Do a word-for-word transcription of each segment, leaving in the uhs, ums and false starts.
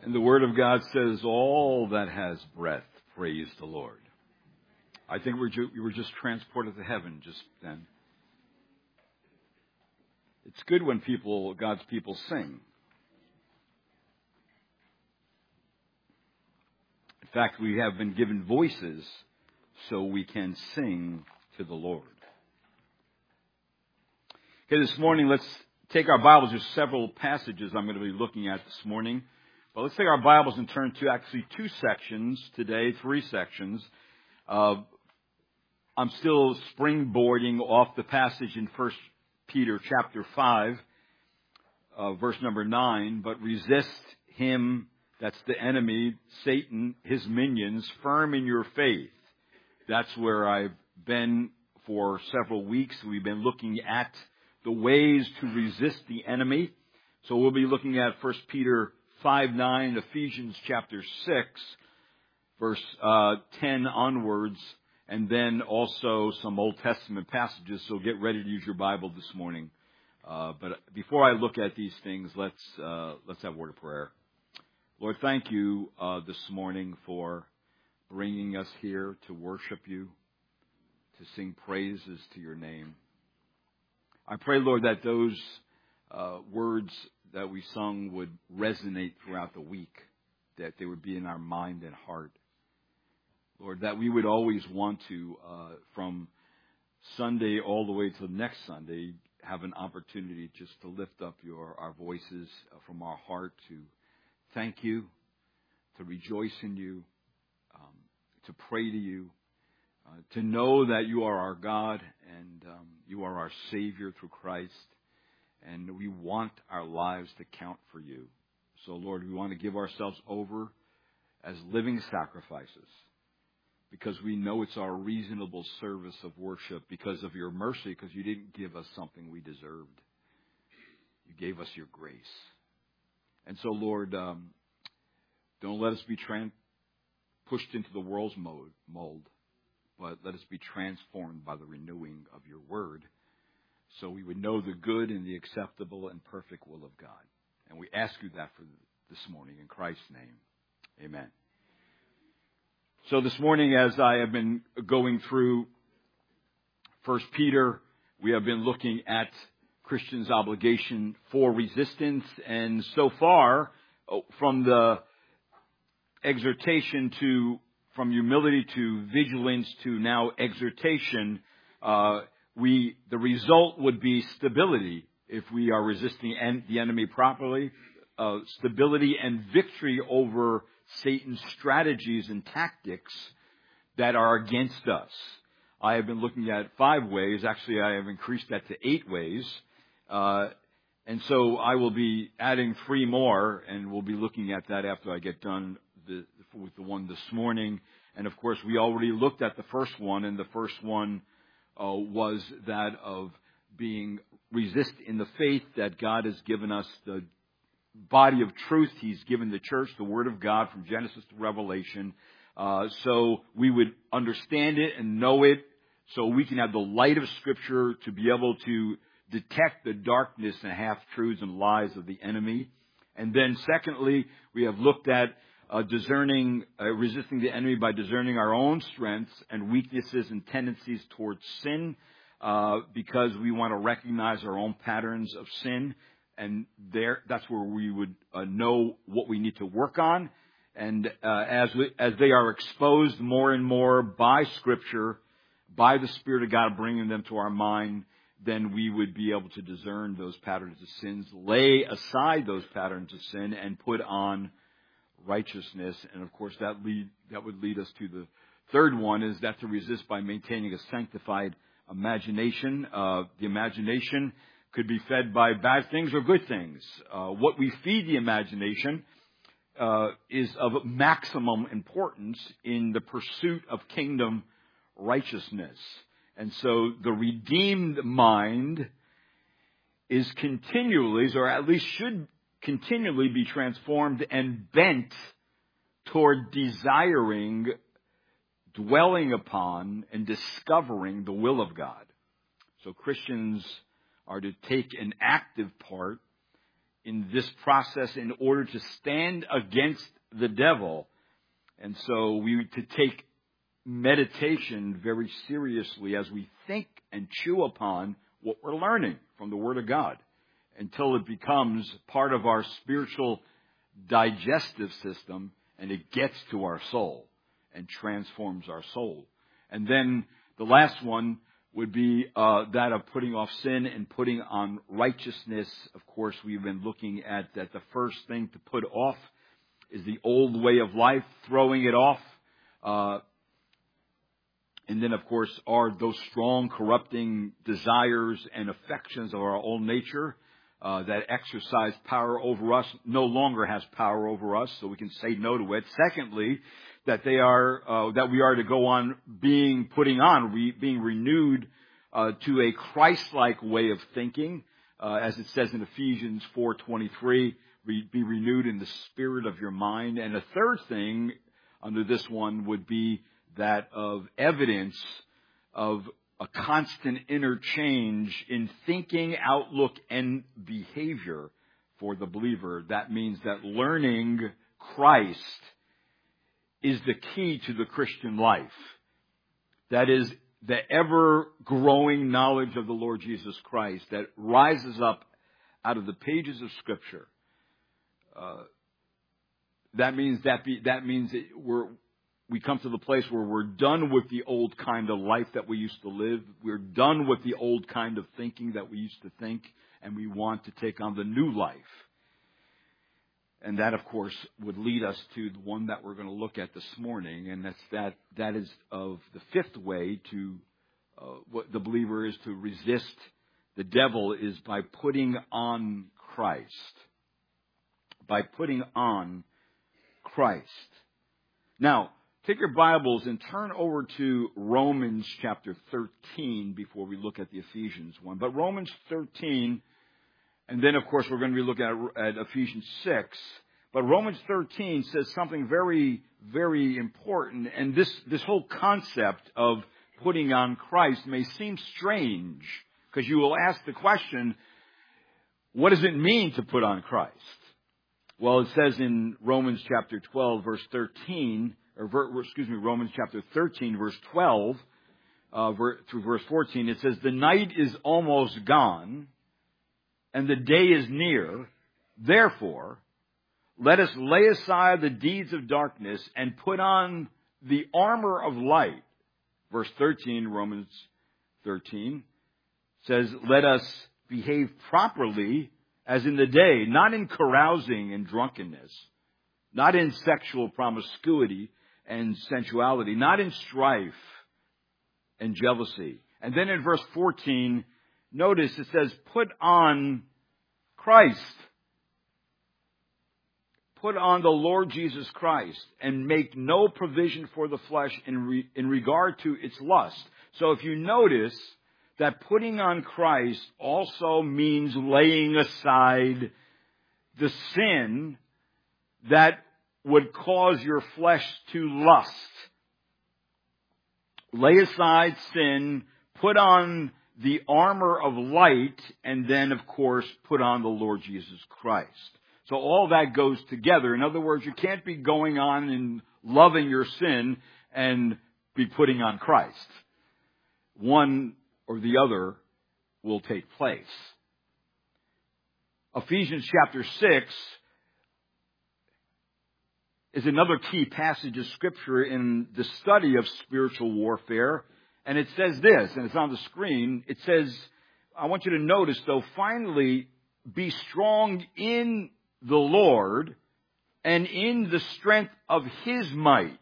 And the Word of God says, all that has breath, praise the Lord. I think we're ju- we were just transported to heaven just then. It's good when people, God's people sing. In fact, we have been given voices so we can sing to the Lord. Okay, this morning, let's take our Bibles. There's several passages I'm going to be looking at this morning. But let's take our Bibles and turn to actually two sections today, three sections. Uh, I'm still springboarding off the passage in First Peter chapter five, uh, verse number nine. But resist him, that's the enemy, Satan, his minions, firm in your faith. That's where I've been for several weeks. We've been looking at the ways to resist the enemy. So we'll be looking at First Peter five nine, Ephesians chapter six, verse uh, ten onwards, and then also some Old Testament passages. So get ready to use your Bible this morning. Uh, but before I look at these things, let's uh, let's have a word of prayer. Lord, thank you uh, this morning for bringing us here to worship you, to sing praises to your name. I pray, Lord, that those uh, words that we sung would resonate throughout the week, that they would be in our mind and heart. Lord, that we would always want to, uh, from Sunday all the way to next Sunday, have an opportunity just to lift up your our voices from our heart to thank you, to rejoice in you, um, to pray to you, uh, to know that you are our God and um, you are our Savior through Christ. And we want our lives to count for you. So, Lord, we want to give ourselves over as living sacrifices because we know it's our reasonable service of worship because of your mercy, because you didn't give us something we deserved. You gave us your grace. And so, Lord, um, don't let us be tran- pushed into the world's mold, mold, but let us be transformed by the renewing of your word, so we would know the good and the acceptable and perfect will of God. And we ask you that for this morning in Christ's name. Amen. So this morning, as I have been going through First Peter, we have been looking at Christians' obligation for resistance. And so far, from the exhortation to, from humility to vigilance to now exhortation, uh, We, the result would be stability if we are resisting en- the enemy properly, uh, stability and victory over Satan's strategies and tactics that are against us. I have been looking at five ways. Actually, I have increased that to eight ways. Uh, and so I will be adding three more, and we'll be looking at that after I get done the, with the one this morning. And of course, we already looked at the first one, and the first one Uh, was that of being resist in the faith that God has given us, the body of truth He's given the church, the Word of God from Genesis to Revelation, uh, so we would understand it and know it, so we can have the light of Scripture to be able to detect the darkness and half-truths and lies of the enemy. And then secondly, we have looked at Uh, discerning, uh, resisting the enemy by discerning our own strengths and weaknesses and tendencies towards sin, uh, because we want to recognize our own patterns of sin, and there, that's where we would uh, know what we need to work on. And uh, as we, as they are exposed more and more by Scripture, by the Spirit of God bringing them to our mind, then we would be able to discern those patterns of sins, lay aside those patterns of sin, and put on righteousness. And of course that lead that would lead us to the third one, is that to resist by maintaining a sanctified imagination. Uh, the imagination could be fed by bad things or good things. Uh, what we feed the imagination uh, is of maximum importance in the pursuit of kingdom righteousness. And so the redeemed mind is continually, or at least should continually be transformed and bent toward desiring, dwelling upon, and discovering the will of God. So Christians are to take an active part in this process in order to stand against the devil. And so we need to take meditation very seriously as we think and chew upon what we're learning from the Word of God until it becomes part of our spiritual digestive system and it gets to our soul and transforms our soul. And then the last one would be uh, that of putting off sin and putting on righteousness. Of course, we've been looking at that the first thing to put off is the old way of life, throwing it off. Uh, and then, of course, are those strong, corrupting desires and affections of our own nature uh, that exercise power over us, no longer has power over us, so we can say no to it. Secondly, that they are uh, that we are to go on being putting on re, being renewed uh, to a Christ-like way of thinking, uh, as it says in Ephesians four twenty-three, re, be renewed in the spirit of your mind. And a third thing under this one would be that of evidence of a constant interchange in thinking, outlook, and behavior for the believer. That means that learning Christ is the key to the Christian life. That is the ever-growing knowledge of the Lord Jesus Christ that rises up out of the pages of Scripture. Uh, that means that be, that means that we're we come to the place where we're done with the old kind of life that we used to live. We're done with the old kind of thinking that we used to think, and we want to take on the new life. And that, of course, would lead us to the one that we're going to look at this morning, and that's that. That is of the fifth way to uh, what the believer is to resist the devil is by putting on Christ. By putting on Christ. Now, take your Bibles and turn over to Romans chapter thirteen before we look at the Ephesians one. But Romans thirteen. And then, of course, we're going to be looking at, at Ephesians six. But Romans thirteen says something very, very important. And this, this whole concept of putting on Christ may seem strange, because you will ask the question, what does it mean to put on Christ? Well, it says in Romans chapter twelve, verse thirteen, or ver, excuse me, Romans chapter thirteen, verse twelve, uh, ver, through verse fourteen, it says, the night is almost gone, and the day is near. Therefore, let us lay aside the deeds of darkness and put on the armor of light. Verse thirteen, Romans thirteen, says, let us behave properly as in the day, not in carousing and drunkenness, not in sexual promiscuity and sensuality, not in strife and jealousy. And then in verse fourteen, notice it says, put on Christ. Put on the Lord Jesus Christ and make no provision for the flesh in, re, in regard to its lust. So if you notice that putting on Christ also means laying aside the sin that would cause your flesh to lust. Lay aside sin, put on the armor of light, and then, of course, put on the Lord Jesus Christ. So all that goes together. In other words, you can't be going on and loving your sin and be putting on Christ. One or the other will take place. Ephesians chapter six is another key passage of Scripture in the study of spiritual warfare. And it says this, and it's on the screen. It says, I want you to notice, though, finally, be strong in the Lord and in the strength of His might.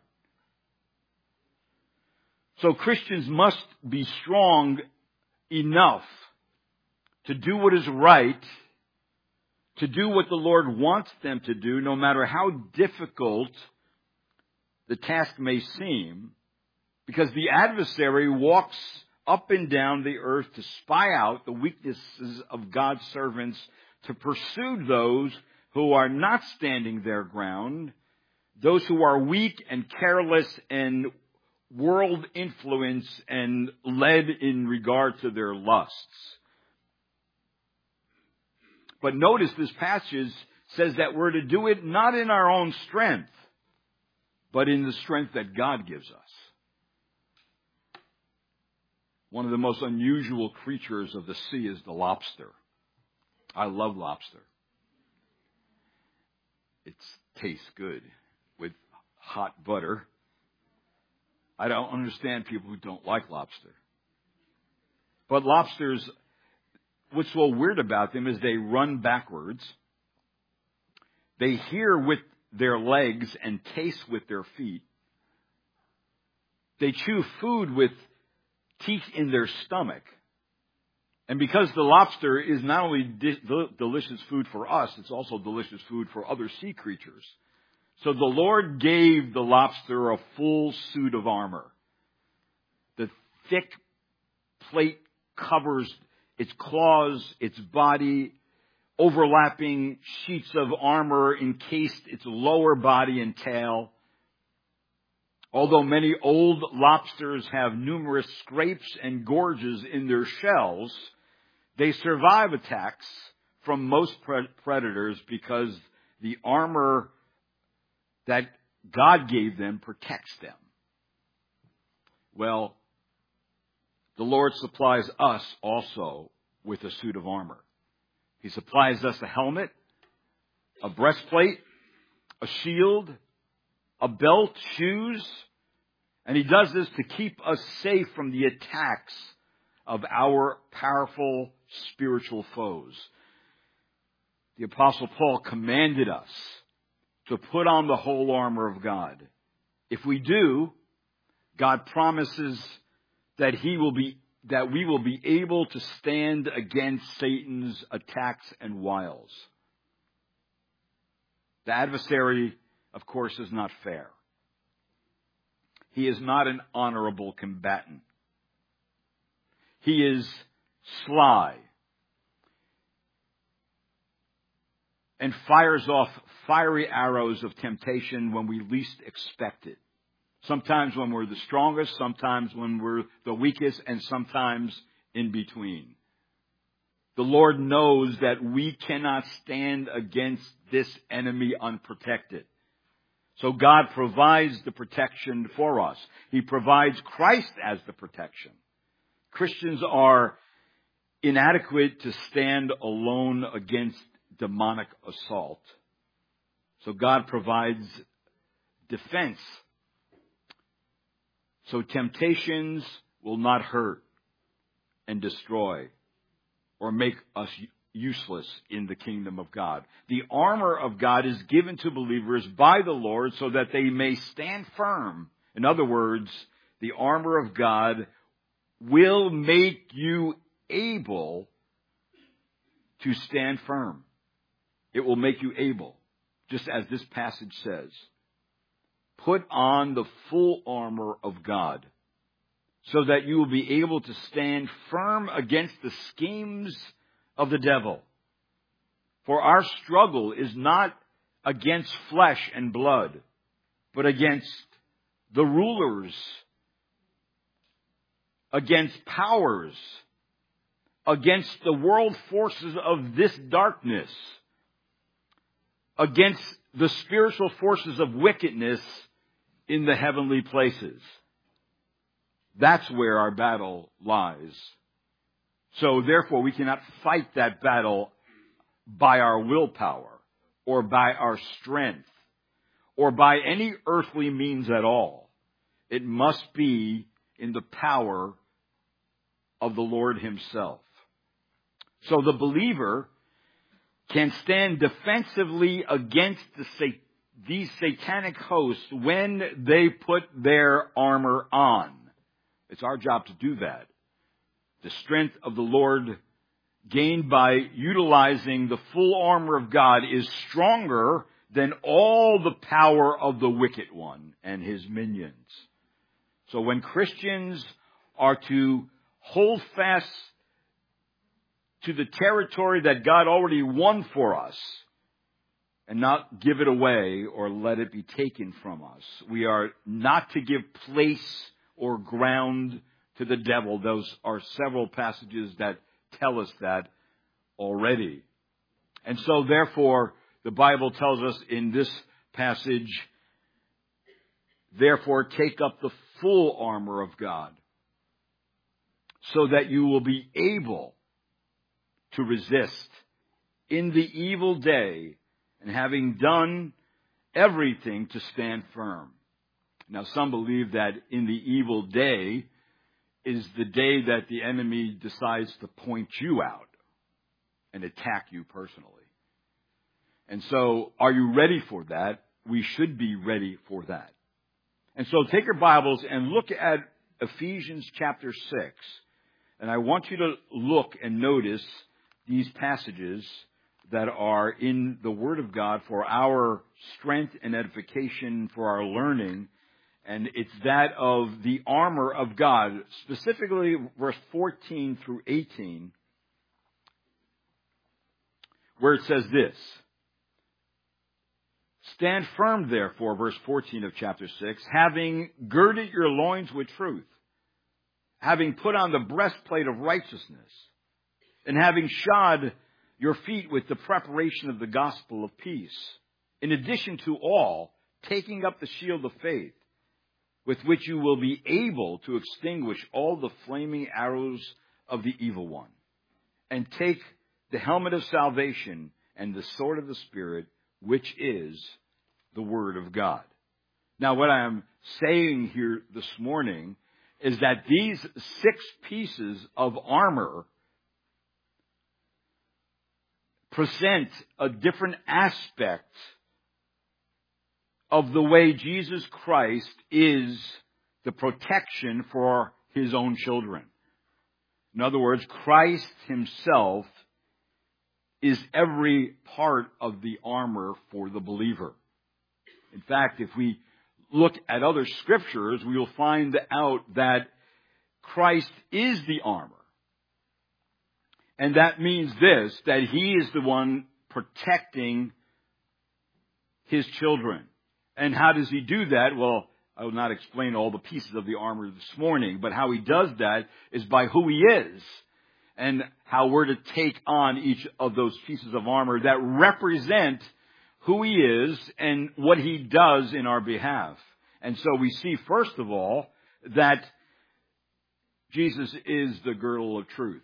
So Christians must be strong enough to do what is right, to do what the Lord wants them to do, no matter how difficult the task may seem, because the adversary walks up and down the earth to spy out the weaknesses of God's servants, to pursue those who are not standing their ground, those who are weak and careless and world influence and led in regard to their lusts. But notice this passage says that we're to do it not in our own strength, but in the strength that God gives us. One of the most unusual creatures of the sea is the lobster. I love lobster. It tastes good with hot butter. I don't understand people who don't like lobster. But lobsters, what's so weird about them is they run backwards. They hear with their legs and taste with their feet. They chew food with teeth in their stomach. And because the lobster is not only di- delicious food for us, it's also delicious food for other sea creatures. So the Lord gave the lobster a full suit of armor. The thick plate covers its claws, its body. Overlapping sheets of armor encased its lower body and tail. Although many old lobsters have numerous scrapes and gorges in their shells, they survive attacks from most predators because the armor that God gave them protects them. Well, the Lord supplies us also with a suit of armor. He supplies us a helmet, a breastplate, a shield, a belt, shoes, and He does this to keep us safe from the attacks of our powerful spiritual foes. The Apostle Paul commanded us to put on the whole armor of God. If we do, God promises that He will be that we will be able to stand against Satan's attacks and wiles. The adversary, of course, is not fair. He is not an honorable combatant. He is sly and fires off fiery arrows of temptation when we least expect it. Sometimes when we're the strongest, sometimes when we're the weakest, and sometimes in between. The Lord knows that we cannot stand against this enemy unprotected. So God provides the protection for us. He provides Christ as the protection. Christians are inadequate to stand alone against demonic assault. So God provides defense. So temptations will not hurt and destroy or make us useless in the kingdom of God. The armor of God is given to believers by the Lord so that they may stand firm. In other words, the armor of God will make you able to stand firm. It will make you able, just as this passage says. Put on the full armor of God so that you will be able to stand firm against the schemes of the devil. For our struggle is not against flesh and blood, but against the rulers, against powers, against the world forces of this darkness, against the spiritual forces of wickedness in the heavenly places. That's where our battle lies. So therefore, we cannot fight that battle by our willpower or by our strength or by any earthly means at all. It must be in the power of the Lord Himself. So the believer can stand defensively against the Satan. These satanic hosts when they put their armor on. It's our job to do that. The strength of the Lord gained by utilizing the full armor of God is stronger than all the power of the wicked one and his minions. So when Christians are to hold fast to the territory that God already won for us, and not give it away or let it be taken from us. We are not to give place or ground to the devil. Those are several passages that tell us that already. And so, therefore, the Bible tells us in this passage, therefore, take up the full armor of God, so that you will be able to resist in the evil day, and having done everything, to stand firm. Now, some believe that in the evil day is the day that the enemy decides to point you out and attack you personally. And so, are you ready for that? We should be ready for that. And so, take your Bibles and look at Ephesians chapter six. And I want you to look and notice these passages that are in the Word of God for our strength and edification, for our learning. And it's that of the armor of God, specifically verse fourteen through eighteen, where it says this. Stand firm, therefore, verse fourteen of chapter six, having girded your loins with truth, having put on the breastplate of righteousness, and having shod your feet with the preparation of the gospel of peace. In addition to all, taking up the shield of faith, with which you will be able to extinguish all the flaming arrows of the evil one. And take the helmet of salvation and the sword of the Spirit, which is the Word of God. Now, what I am saying here this morning is that these six pieces of armor present a different aspect of the way Jesus Christ is the protection for His own children. In other words, Christ Himself is every part of the armor for the believer. In fact, if we look at other scriptures, we will find out that Christ is the armor. And that means this, that He is the one protecting His children. And how does He do that? Well, I will not explain all the pieces of the armor this morning, but how He does that is by who He is and how we're to take on each of those pieces of armor that represent who He is and what He does in our behalf. And so we see, first of all, that Jesus is the girdle of truth.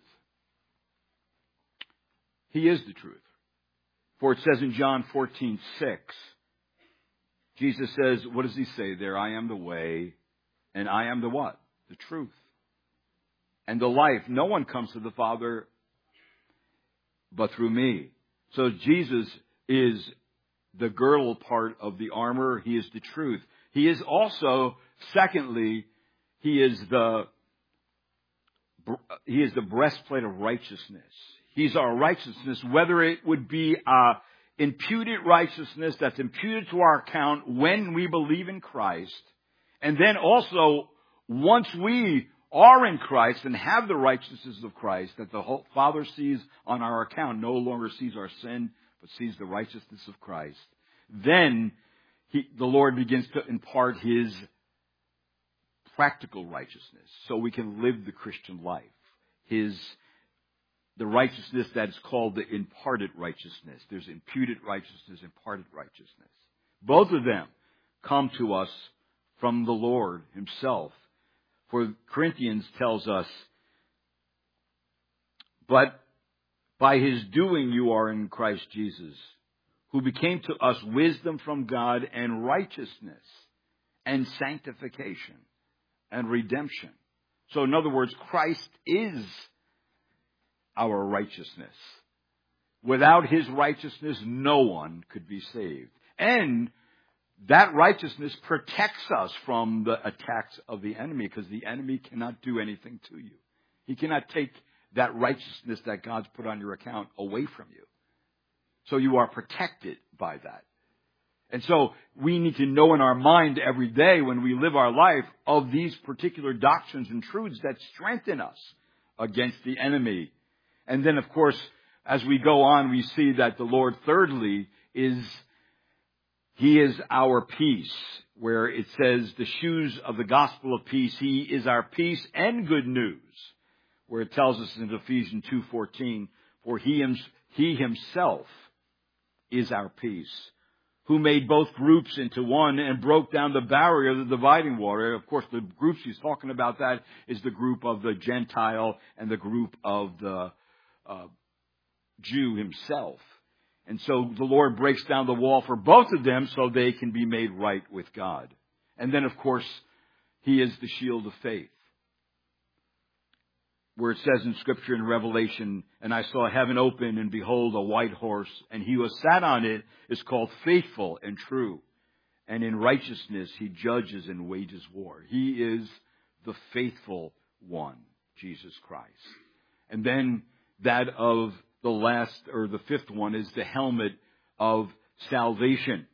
He is the truth. For it says in John fourteen six, Jesus says, what does He say there? I am the way, and I am the what? The truth. And the life. No one comes to the Father but through me. So Jesus is the girdle part of the armor. He is the truth. He is also, secondly, He is the He is the breastplate of righteousness. He's our righteousness, whether it would be uh, imputed righteousness that's imputed to our account when we believe in Christ. And then also, once we are in Christ and have the righteousness of Christ that the whole Father sees on our account, no longer sees our sin, but sees the righteousness of Christ, then he, the Lord begins to impart His practical righteousness so we can live the Christian life. His The righteousness that is called the imparted righteousness. There's imputed righteousness, imparted righteousness. Both of them come to us from the Lord Himself. For Corinthians tells us, but by His doing you are in Christ Jesus, who became to us wisdom from God and righteousness and sanctification and redemption. So in other words, Christ is our righteousness. Without His righteousness, no one could be saved. And that righteousness protects us from the attacks of the enemy, because the enemy cannot do anything to you. He cannot take that righteousness that God's put on your account away from you. So you are protected by that. And so we need to know in our mind every day when we live our life of these particular doctrines and truths that strengthen us against the enemy. And then, of course, as we go on, we see that the Lord, thirdly, is He is our peace, where it says the shoes of the gospel of peace. He is our peace and good news, where it tells us in Ephesians two fourteen, for he, he Himself is our peace, who made both groups into one and broke down the barrier, the dividing water. Of course, the groups he's talking about that is the group of the Gentile and the group of the uh, Jew himself. And so the Lord breaks down the wall for both of them so they can be made right with God. And then, of course, he is the shield of faith, where it says in Scripture in Revelation, and I saw heaven open, and behold, a white horse, and he who sat on it is called Faithful and True. And in righteousness he judges and wages war. He is the faithful one, Jesus Christ. And then that of the last, or the fifth one, is the helmet of salvation.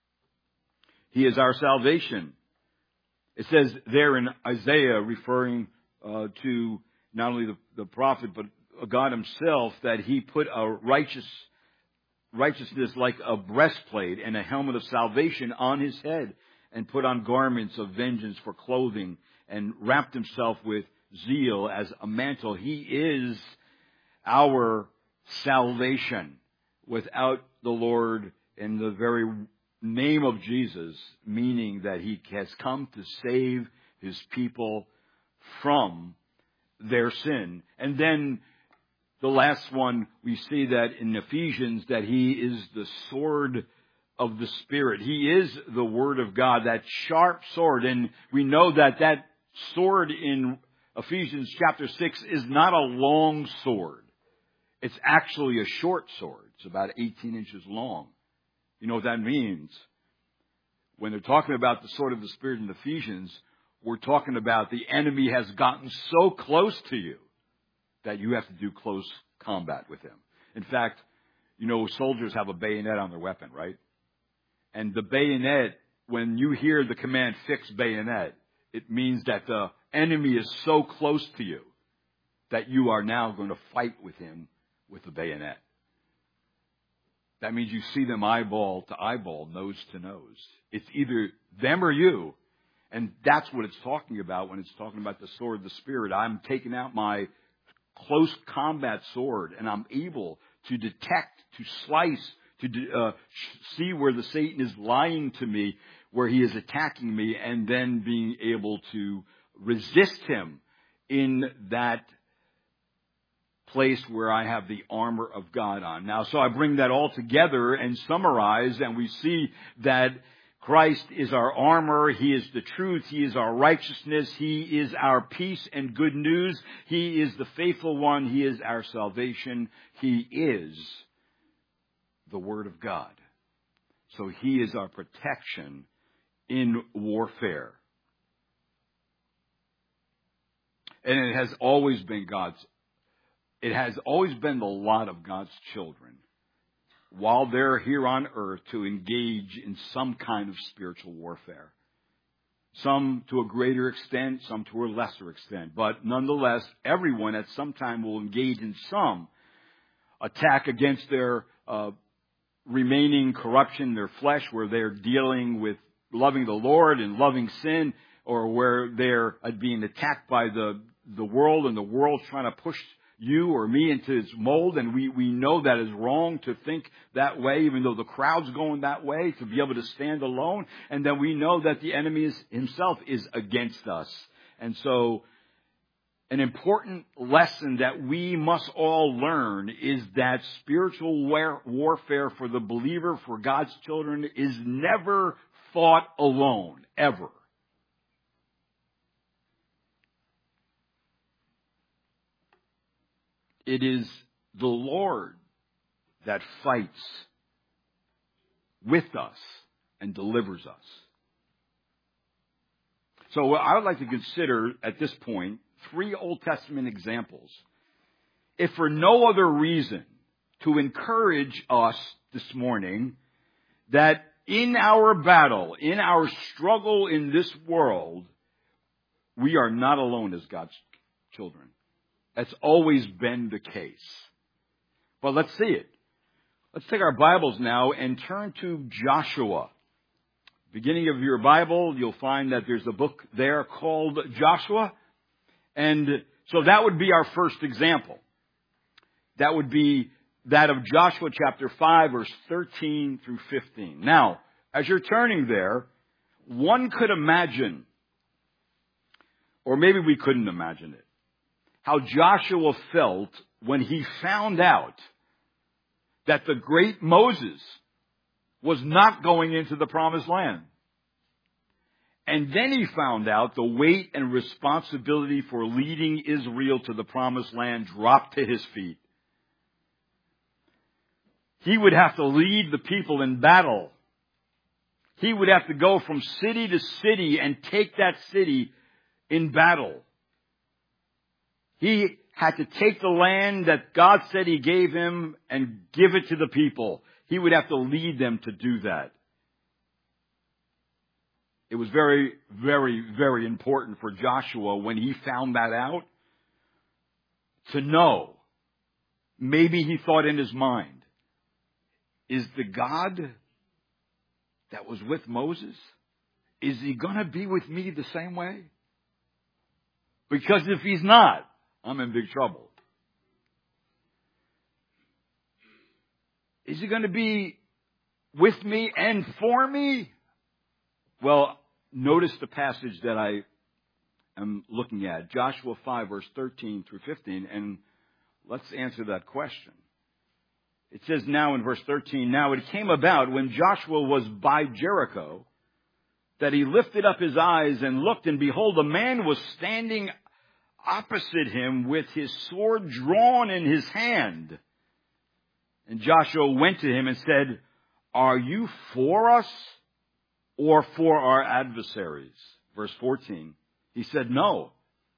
He is our salvation. It says there in Isaiah, referring uh, to not only the, the prophet, but God himself, that he put a righteous righteousness like a breastplate and a helmet of salvation on his head, and put on garments of vengeance for clothing, and wrapped himself with zeal as a mantle. He is our salvation. Without the Lord in the very name of Jesus, meaning that he has come to save his people from their sin. And then the last one, we see that in Ephesians, that he is the sword of the Spirit. He is the Word of God, that sharp sword. And we know that that sword in Ephesians chapter six is not a long sword. It's actually a short sword. It's about eighteen inches long. You know what that means? When they're talking about the sword of the Spirit in Ephesians, we're talking about the enemy has gotten so close to you that you have to do close combat with him. In fact, you know, soldiers have a bayonet on their weapon, right? And the bayonet, when you hear the command fix bayonet, it means that the enemy is so close to you that you are now going to fight with him with the bayonet. That means you see them eyeball to eyeball, nose to nose. It's either them or you. And that's what it's talking about when it's talking about the sword of the Spirit. I'm taking out my close combat sword, and I'm able to detect, to slice, to uh, see where the Satan is lying to me, where he is attacking me, and then being able to resist him in that place where I have the armor of God on. Now, so I bring that all together and summarize, and we see that Christ is our armor. He is the truth. He is our righteousness. He is our peace and good news. He is the faithful one. He is our salvation. He is the Word of God. So he is our protection in warfare. And it has always been God's, it has always been the lot of God's children, while they're here on earth, to engage in some kind of spiritual warfare. Some to a greater extent, some to a lesser extent. But nonetheless, everyone at some time will engage in some attack against their uh, remaining corruption, their flesh, where they're dealing with loving the Lord and loving sin, or where they're being attacked by the, the world, and the world's trying to push you or me into its mold, and we, we know that is wrong to think that way, even though the crowd's going that way, to be able to stand alone. And then we know that the enemy is, himself is against us. And so an important lesson that we must all learn is that spiritual war, warfare for the believer, for God's children, is never fought alone, ever. It is the Lord that fights with us and delivers us. So I would like to consider at this point three Old Testament examples, if for no other reason, to encourage us this morning that in our battle, in our struggle in this world, we are not alone as God's children. That's always been the case. But let's see it. Let's take our Bibles now and turn to Joshua. Beginning of your Bible, you'll find that there's a book there called Joshua. And so that would be our first example. That would be that of Joshua chapter five, verse thirteen through fifteen. Now, as you're turning there, one could imagine, or maybe we couldn't imagine it, how Joshua felt when he found out that the great Moses was not going into the promised land. And then he found out the weight and responsibility for leading Israel to the promised land dropped to his feet. He would have to lead the people in battle. He would have to go from city to city and take that city in battle. He had to take the land that God said He gave him and give it to the people. He would have to lead them to do that. It was very, very, very important for Joshua when he found that out to know. Maybe he thought in his mind, is the God that was with Moses, is He going to be with me the same way? Because if He's not, I'm in big trouble. Is He going to be with me and for me? Well, notice the passage that I am looking at, Joshua five, verse thirteen through fifteen, and let's answer that question. It says now in verse thirteen, now it came about when Joshua was by Jericho that he lifted up his eyes and looked, and behold, a man was standing opposite him with his sword drawn in his hand. And Joshua went to him and said, are you for us or for our adversaries? Verse fourteen, he said, no.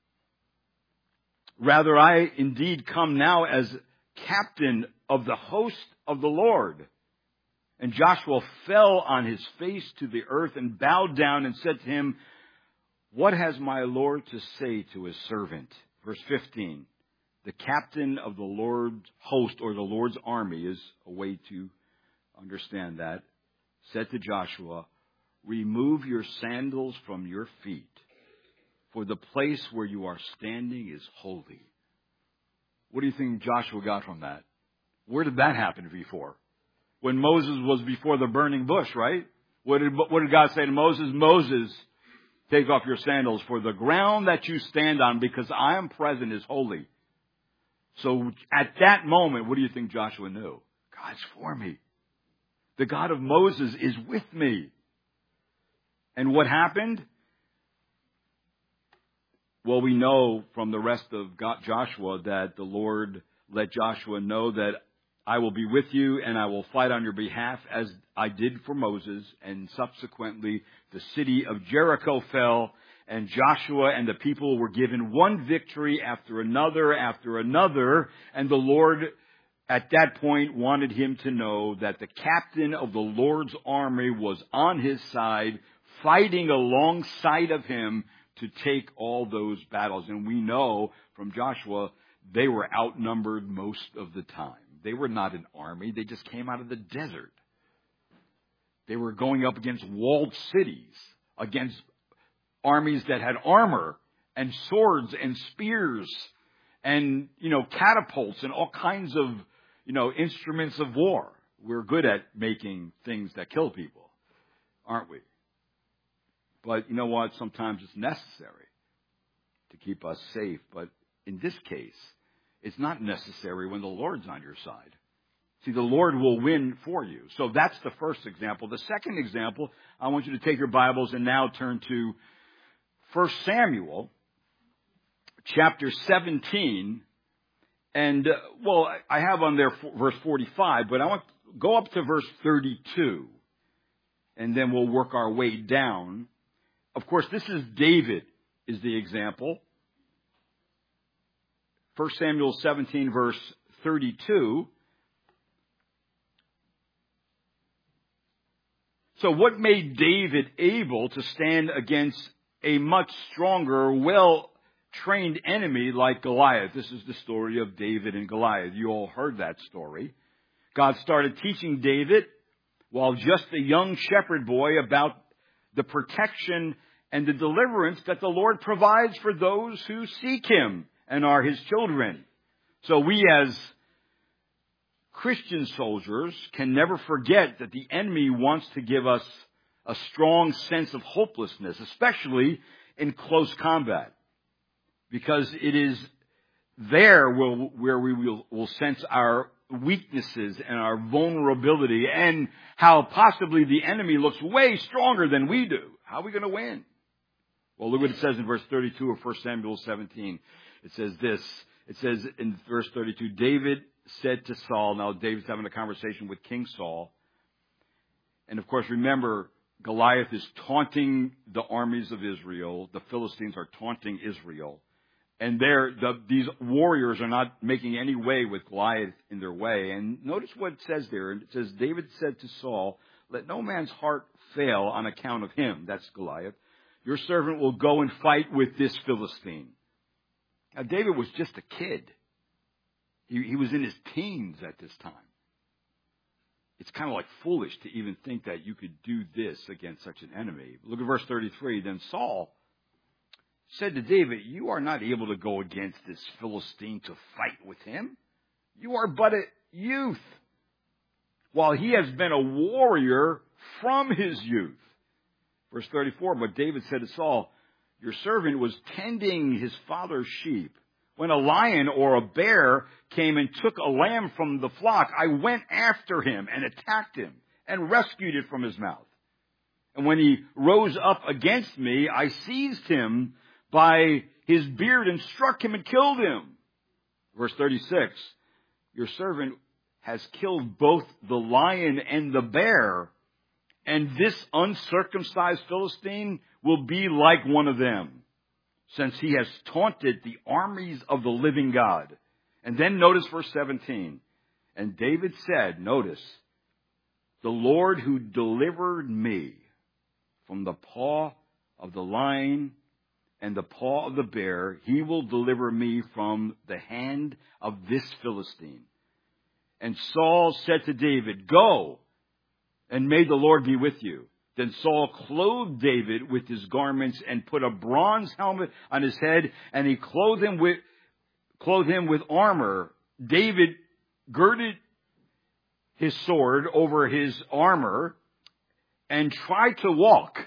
Rather, I indeed come now as captain of the host of the Lord. And Joshua fell on his face to the earth and bowed down and said to him, what has my Lord to say to his servant? Verse fifteen, the captain of the Lord's host, or the Lord's army, is a way to understand that, said to Joshua, remove your sandals from your feet, for the place where you are standing is holy. What do you think Joshua got from that? Where did that happen before? When Moses was before the burning bush, right? What did, what did God say to Moses? Moses, take off your sandals, for the ground that you stand on, because I am present, is holy. So at that moment, what do you think Joshua knew? God's for me. The God of Moses is with me. And what happened? Well, we know from the rest of God, Joshua that the Lord let Joshua know that I will be with you and I will fight on your behalf as I did for Moses. And subsequently, the city of Jericho fell, and Joshua and the people were given one victory after another after another. And the Lord at that point wanted him to know that the captain of the Lord's army was on his side, fighting alongside of him to take all those battles. And we know from Joshua, they were outnumbered most of the time. They were not an army. They just came out of the desert. They were going up against walled cities, against armies that had armor and swords and spears and, you know, catapults and all kinds of, you know, instruments of war. We're good at making things that kill people, aren't we? But you know what? Sometimes it's necessary to keep us safe. But in this case, it's not necessary when the Lord's on your side. See, the Lord will win for you. So that's the first example. The second example, I want you to take your Bibles and now turn to First Samuel chapter seventeen. And, uh, well, I have on there verse forty-five, but I want to go up to verse thirty-two. And then we'll work our way down. Of course, this is David is the example. First Samuel seventeen, verse thirty-two. So what made David able to stand against a much stronger, well-trained enemy like Goliath? This is the story of David and Goliath. You all heard that story. God started teaching David while just a young shepherd boy about the protection and the deliverance that the Lord provides for those who seek Him and are His children. So we as Christian soldiers can never forget that the enemy wants to give us a strong sense of hopelessness, especially in close combat, because it is there where we will, will sense our weaknesses and our vulnerability and how possibly the enemy looks way stronger than we do. How are we going to win? Well, look what it says in verse thirty-two of First Samuel seventeen. It says this. It says in verse thirty-two, David said to Saul, now David's having a conversation with King Saul. And of course, remember, Goliath is taunting the armies of Israel. The Philistines are taunting Israel. And they're, the, these warriors are not making any way with Goliath in their way. And notice what it says there. It says, David said to Saul, let no man's heart fail on account of him. That's Goliath. Your servant will go and fight with this Philistine. Now, David was just a kid. He, he was in his teens at this time. It's kind of like foolish to even think that you could do this against such an enemy. Look at verse thirty-three. Then Saul said to David, you are not able to go against this Philistine to fight with him. You are but a youth, while he has been a warrior from his youth. Verse thirty-four, but David said to Saul, your servant was tending his father's sheep. When a lion or a bear came and took a lamb from the flock, I went after him and attacked him and rescued it from his mouth. And when he rose up against me, I seized him by his beard and struck him and killed him. Verse thirty-six, your servant has killed both the lion and the bear, and this uncircumcised Philistine will be like one of them, since he has taunted the armies of the living God. And then notice verse seventeen. And David said, notice, the Lord who delivered me from the paw of the lion and the paw of the bear, he will deliver me from the hand of this Philistine. And Saul said to David, go, and may the Lord be with you. Then Saul clothed David with his garments and put a bronze helmet on his head, and he clothed him with, clothed him with armor. David girded his sword over his armor and tried to walk,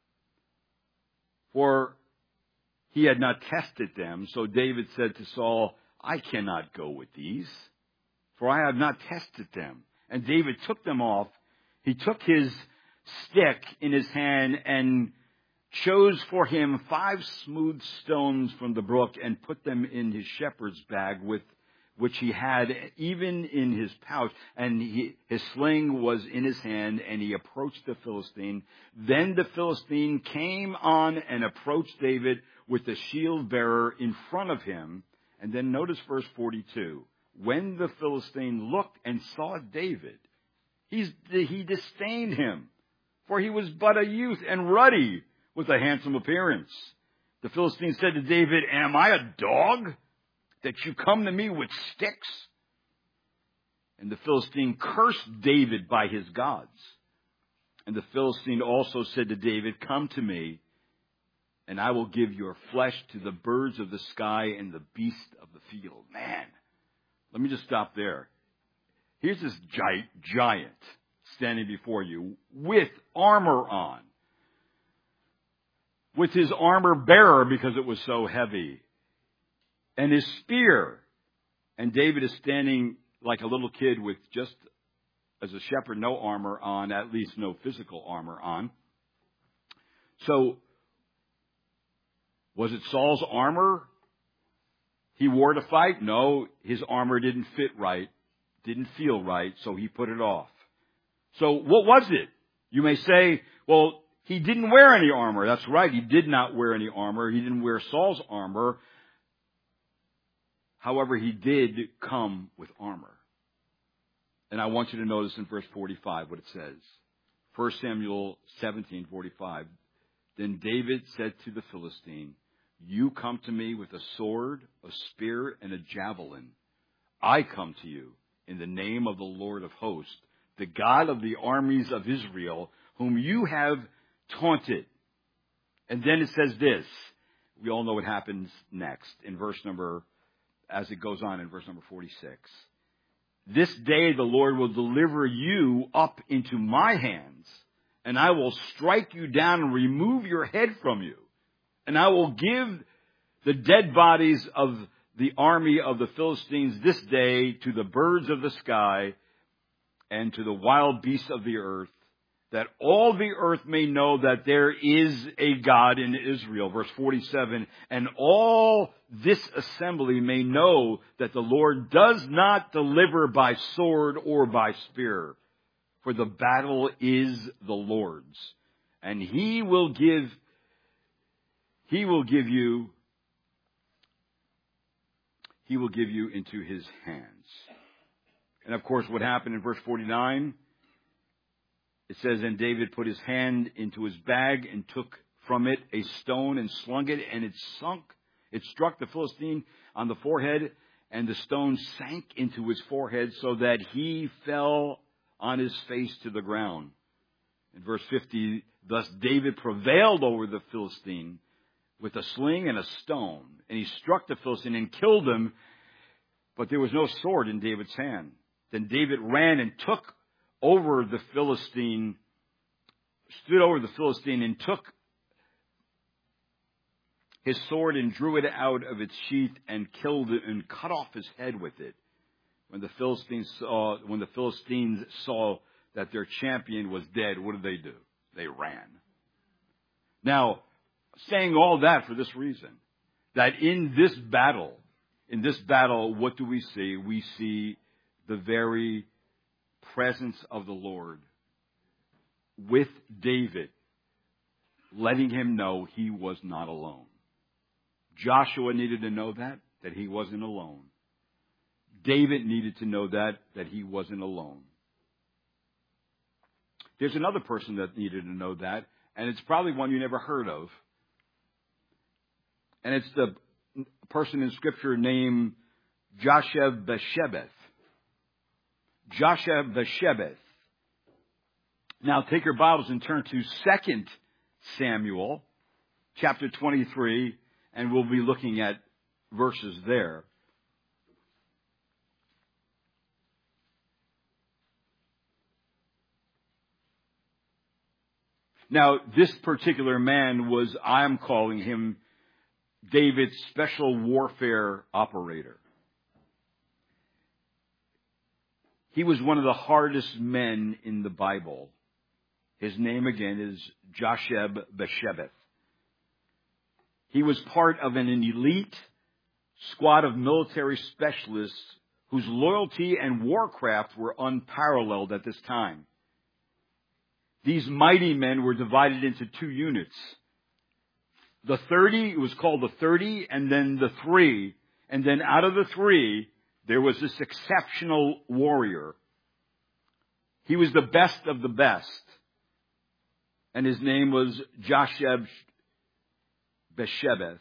for he had not tested them. So David said to Saul, I cannot go with these, for I have not tested them. And David took them off. He took his stick in his hand and chose for him five smooth stones from the brook and put them in his shepherd's bag, with which he had even in his pouch. And he, his sling was in his hand, and he approached the Philistine. Then the Philistine came on and approached David with the shield bearer in front of him. And then notice verse forty-two. When the Philistine looked and saw David, he's, he disdained him, for he was but a youth and ruddy with a handsome appearance. The Philistine said to David, am I a dog that you come to me with sticks? And the Philistine cursed David by his gods. And the Philistine also said to David, come to me, and I will give your flesh to the birds of the sky and the beasts of the field. Man, let me just stop there. Here's this giant, giant standing before you with armor on, with his armor bearer because it was so heavy, and his spear. And David is standing like a little kid with just, as a shepherd, no armor on, at least no physical armor on. So, was it Saul's armor he wore to fight? No, his armor didn't fit right, didn't feel right, so he put it off. So what was it? You may say, well, he didn't wear any armor. That's right, he did not wear any armor. He didn't wear Saul's armor. However, he did come with armor. And I want you to notice in verse forty-five what it says. First Samuel seventeen forty-five. Then David said to the Philistine, you come to me with a sword, a spear, and a javelin. I come to you in the name of the Lord of hosts, the God of the armies of Israel, whom you have taunted. And then it says this. We all know what happens next in verse number, as it goes on in verse number forty-six. This day the Lord will deliver you up into my hands, and I will strike you down and remove your head from you. And I will give the dead bodies of the army of the Philistines this day to the birds of the sky and to the wild beasts of the earth, that all the earth may know that there is a God in Israel. Verse forty-seven, and all this assembly may know that the Lord does not deliver by sword or by spear, for the battle is the Lord's, and he will give, he will give you, he will give you into his hands. And of course, what happened in verse forty-nine, it says, and David put his hand into his bag and took from it a stone and slung it, and it sunk. It struck the Philistine on the forehead, and the stone sank into his forehead so that he fell on his face to the ground. In verse fifty, thus David prevailed over the Philistine with a sling and a stone, and he struck the Philistine and killed him, but there was no sword in David's hand. Then David ran and took over the Philistine, stood over the Philistine and took his sword and drew it out of its sheath and killed it and cut off his head with it. When the Philistines saw, when the Philistines saw that their champion was dead, what did they do? They ran. Now, saying all that for this reason, that in this battle, in this battle, what do we see? We see the very presence of the Lord with David, letting him know he was not alone. Joshua needed to know that, that he wasn't alone. David needed to know that, that he wasn't alone. There's another person that needed to know that, and it's probably one you never heard of. And it's the person in Scripture named Josheb-Bashebeth. Josheb-Bashebeth. Now take your Bibles and turn to Second Samuel, chapter twenty-three, and we'll be looking at verses there. Now, this particular man was, I'm calling him David's special warfare operator. He was one of the hardest men in the Bible. His name again is Josheb-Bashebeth. He was part of an elite squad of military specialists whose loyalty and warcraft were unparalleled at this time. These mighty men were divided into two units. The thirty, it was called the thirty, and then the three. And then out of the three, there was this exceptional warrior. He was the best of the best. And his name was Josheb-Bashebeth.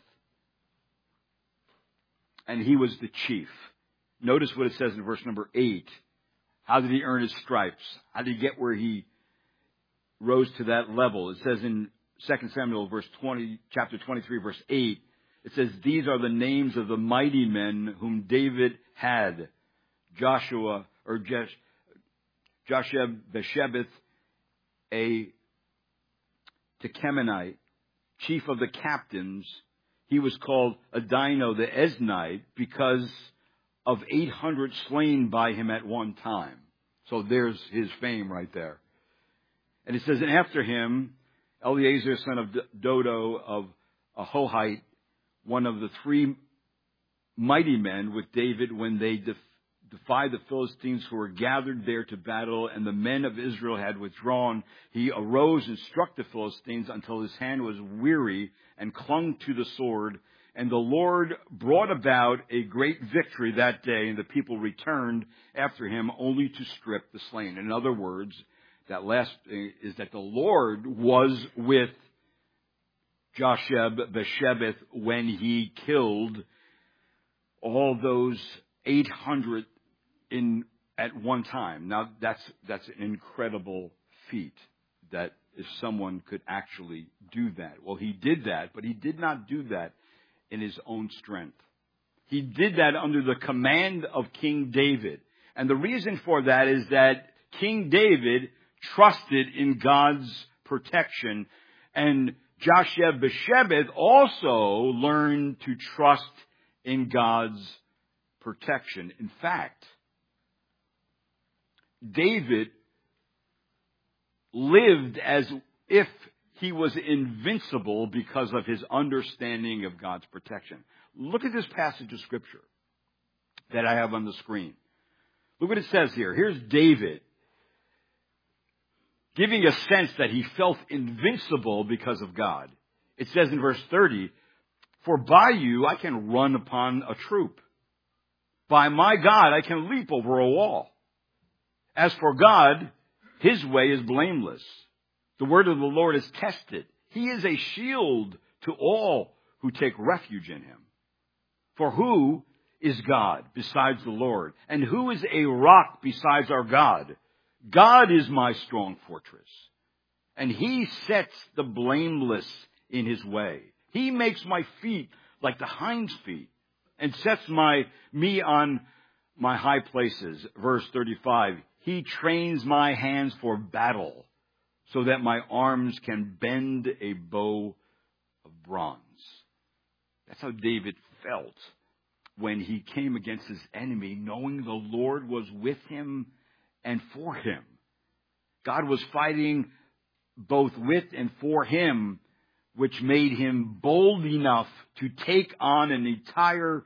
And he was the chief. Notice what it says in verse number eight. How did he earn his stripes? How did he get where he rose to that level? It says in Second Samuel verse twenty, chapter twenty-three, verse eight, it says, these are the names of the mighty men whom David had. Joshua, or Josh, Josheb-Bashebeth, a Tekemonite, chief of the captains. He was called Adino the Eznite because of eight hundred slain by him at one time. So there's his fame right there. And it says, and after him, Eleazar, son of Dodo of Ahohite, one of the three mighty men with David when they def- defied the Philistines who were gathered there to battle, and the men of Israel had withdrawn. He arose and struck the Philistines until his hand was weary and clung to the sword. And the Lord brought about a great victory that day, and the people returned after him only to strip the slain. In other words, that last thing is that the Lord was with Josheb-Bashebeth when he killed all those eight hundred in at one time. Now that's that's an incredible feat, that if someone could actually do that. Well, he did that, but he did not do that in his own strength. He did that under the command of King David. And the reason for that is that King David trusted in God's protection, and Josheb-Bashebeth also learned to trust in God's protection. In fact, David lived as if he was invincible because of his understanding of God's protection. Look at this passage of Scripture that I have on the screen. Look what it says here. Here's David giving a sense that he felt invincible because of God. It says in verse thirty, "For by you I can run upon a troop. By my God I can leap over a wall. As for God, his way is blameless. The word of the Lord is tested. He is a shield to all who take refuge in him. For who is God besides the Lord? And who is a rock besides our God? God is my strong fortress, and he sets the blameless in his way. He makes my feet like the hinds' feet, and sets my me on my high places." Verse thirty-five, "He trains my hands for battle, so that my arms can bend a bow of bronze." That's how David felt when he came against his enemy, knowing the Lord was with him and for him. God was fighting both with and for him, which made him bold enough to take on an entire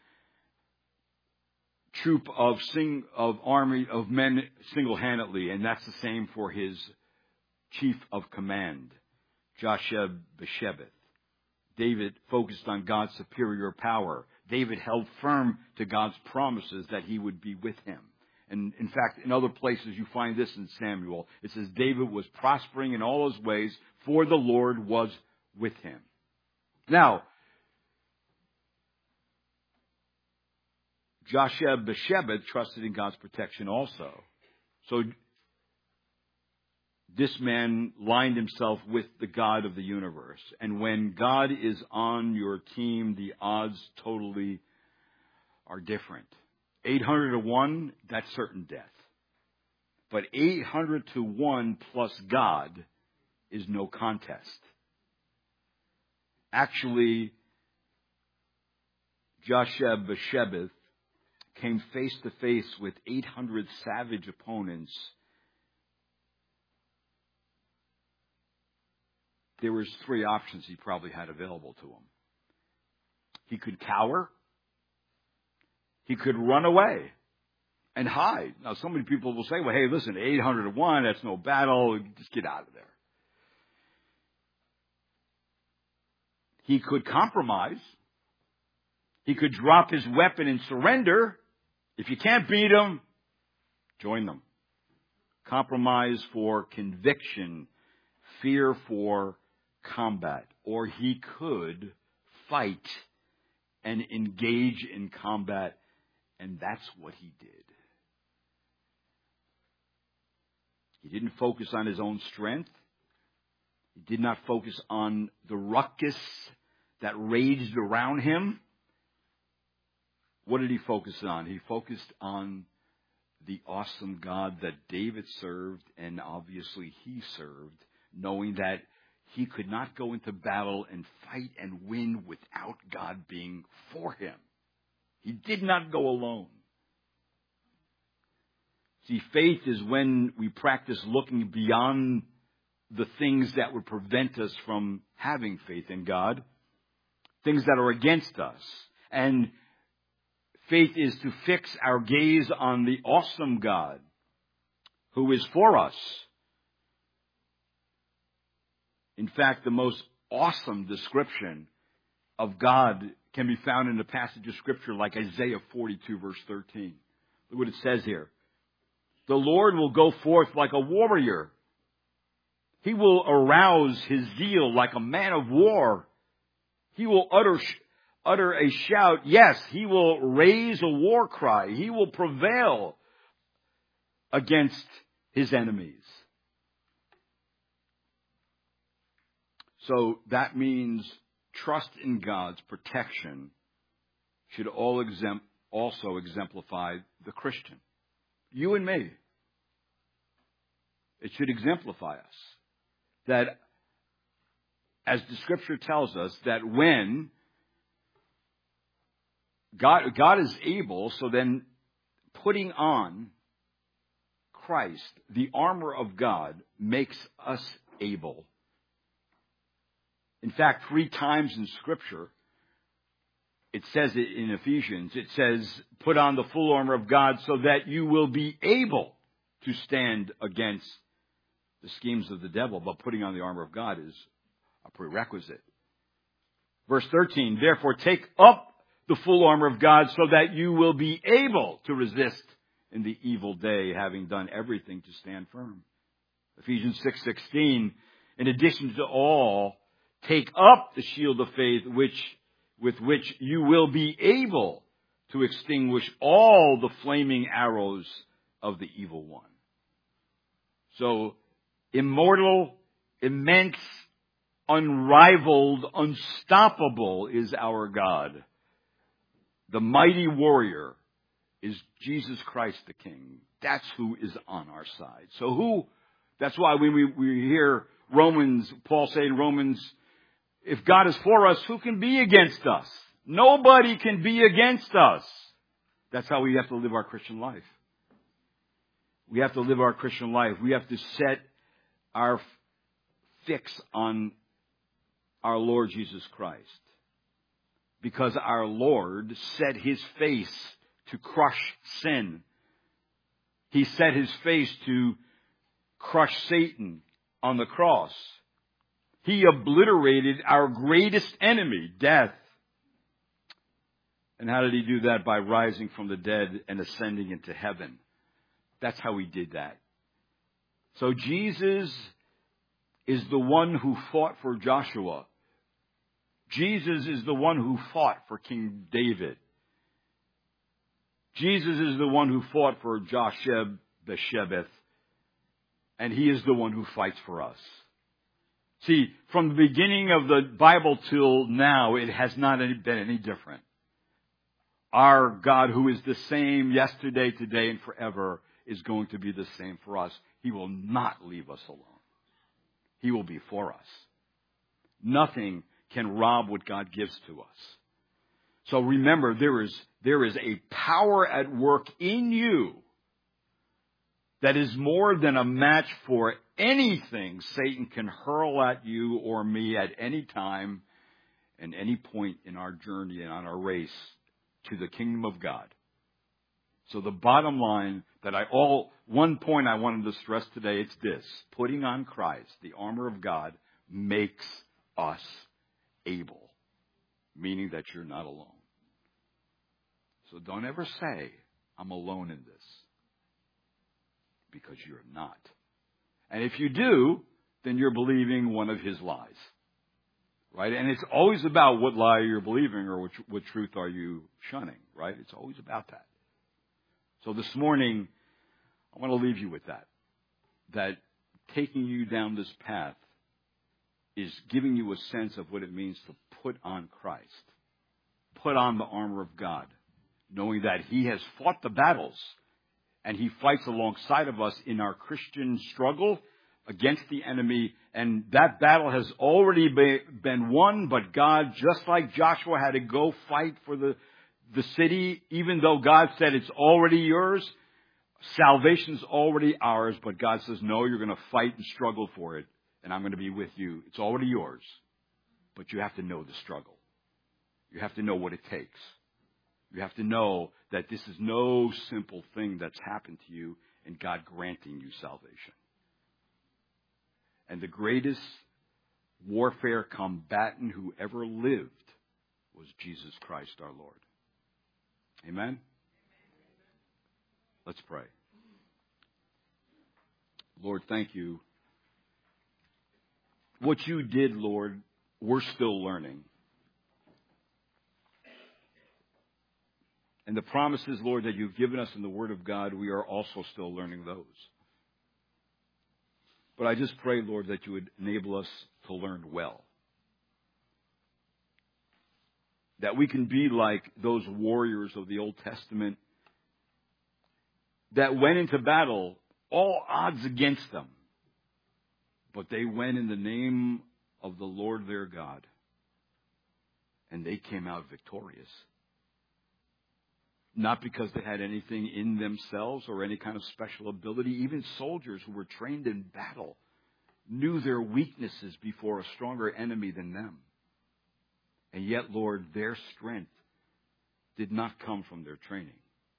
troop of sing, of army of men single-handedly, and that's the same for his chief of command, Josheb-Bashebeth. David focused on God's superior power. David held firm to God's promises that he would be with him. And in fact, in other places you find this in Samuel. It says David was prospering in all his ways, for the Lord was with him. Now, Josheb-Bashebeth trusted in God's protection also. So this man lined himself with the God of the universe. And when God is on your team, the odds totally are different. eight hundred to one, that's certain death. But eight hundred to one plus God is no contest. Actually, Josheb-Bashebeth came face to face with eight hundred savage opponents. There was three options he probably had available to him. He could cower. He could run away and hide. Now, so many people will say, well, hey, listen, eight hundred to one, that's no battle. Just get out of there. He could compromise. He could drop his weapon and surrender. If you can't beat them, join them. Compromise for conviction, fear for combat. Or he could fight and engage in combat, and that's what he did. He didn't focus on his own strength. He did not focus on the ruckus that raged around him. What did he focus on? He focused on the awesome God that David served, and obviously he served, knowing that he could not go into battle and fight and win without God being for him. He did not go alone. See, faith is when we practice looking beyond the things that would prevent us from having faith in God, things that are against us. And faith is to fix our gaze on the awesome God who is for us. In fact, the most awesome description of God can be found in a passage of Scripture like Isaiah forty-two, verse thirteen. Look what it says here. The Lord will go forth like a warrior. He will arouse his zeal like a man of war. He will utter, utter a shout. Yes, he will raise a war cry. He will prevail against his enemies. So that means trust in God's protection should all exempt, also exemplify the Christian. you and me. It should exemplify us. That, as the Scripture tells us, that when God, God is able, so then putting on Christ, the armor of God, makes us able. In fact, three times in Scripture, it says it in Ephesians, it says, put on the full armor of God so that you will be able to stand against the schemes of the devil. But putting on the armor of God is a prerequisite. Verse thirteen, therefore take up the full armor of God so that you will be able to resist in the evil day, having done everything to stand firm. Ephesians six sixteen, in addition to all, take up the shield of faith, which with which you will be able to extinguish all the flaming arrows of the evil one. So, immortal, immense, unrivaled, unstoppable is our God. The mighty warrior is Jesus Christ the King. That's who is on our side. So who, that's why when we, we hear Romans, Paul say in Romans, if God is for us, who can be against us? Nobody can be against us. That's how we have to live our Christian life. We have to live our Christian life. We have to set our fix on our Lord Jesus Christ. Because our Lord set His face to crush sin. He set His face to crush Satan on the cross. He obliterated our greatest enemy, death. And how did He do that? By rising from the dead and ascending into heaven. That's how He did that. So Jesus is the one who fought for Joshua. Jesus is the one who fought for King David. Jesus is the one who fought for Josheb-Beshebeth. And He is the one who fights for us. See, from the beginning of the Bible till now, it has not been any different. Our God, who is the same yesterday, today, and forever, is going to be the same for us. He will not leave us alone. He will be for us. Nothing can rob what God gives to us. So remember, there is, there is a power at work in you that is more than a match for anything Satan can hurl at you or me at any time and any point in our journey and on our race to the kingdom of God. So the bottom line that I all, one point I wanted to stress today, it's this. Putting on Christ, the armor of God, makes us able. Meaning that you're not alone. So don't ever say, I'm alone in this. Because you're not. And if you do, then you're believing one of his lies. Right? And it's always about what lie you're believing or what, what truth are you shunning. Right? It's always about that. So this morning, I want to leave you with that. That taking you down this path is giving you a sense of what it means to put on Christ. Put on the armor of God. Knowing that He has fought the battles. And He fights alongside of us in our Christian struggle against the enemy. And that battle has already been won. But God, just like Joshua had to go fight for the, the city, even though God said it's already yours, salvation's already ours. But God says, no, you're going to fight and struggle for it. And I'm going to be with you. It's already yours. But you have to know the struggle. You have to know what it takes. You have to know that this is no simple thing that's happened to you and God granting you salvation. And the greatest warfare combatant who ever lived was Jesus Christ our Lord. Amen? Let's pray. Lord, thank you. What you did, Lord, we're still learning. And the promises, Lord, that you've given us in the Word of God, we are also still learning those. But I just pray, Lord, that you would enable us to learn well. That we can be like those warriors of the Old Testament, that went into battle, all odds against them. But they went in the name of the Lord their God. And they came out victorious. Not because they had anything in themselves or any kind of special ability. Even soldiers who were trained in battle knew their weaknesses before a stronger enemy than them. And yet, Lord, their strength did not come from their training.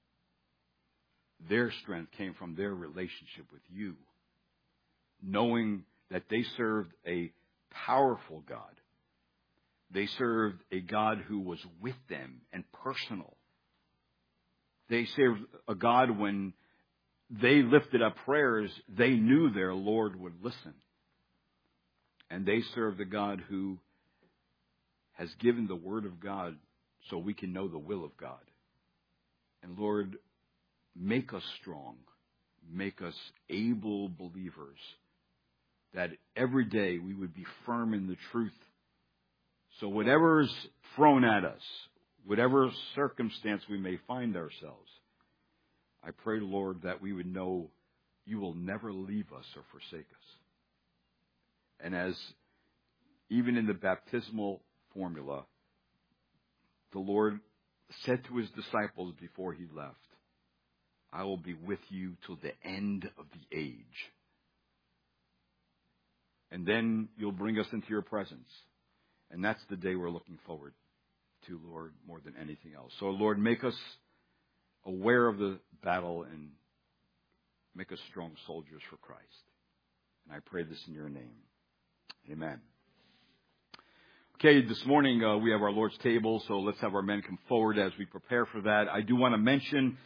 Their strength came from their relationship with you, knowing that they served a powerful God. They served a God who was with them and personal. They served a God when they lifted up prayers, they knew their Lord would listen. And they served a God who has given the Word of God so we can know the will of God. And Lord, make us strong. Make us able believers, that every day we would be firm in the truth. So whatever's thrown at us, whatever circumstance we may find ourselves, I pray, Lord, that we would know you will never leave us or forsake us. And as even in the baptismal formula, the Lord said to his disciples before he left, I will be with you till the end of the age. And then you'll bring us into your presence. And that's the day we're looking forward to, Lord, more than anything else. So, Lord, make us aware of the battle and make us strong soldiers for Christ. And I pray this in your name. Amen. Okay, this morning uh, we have our Lord's table, so let's have our men come forward as we prepare for that. I do want to mention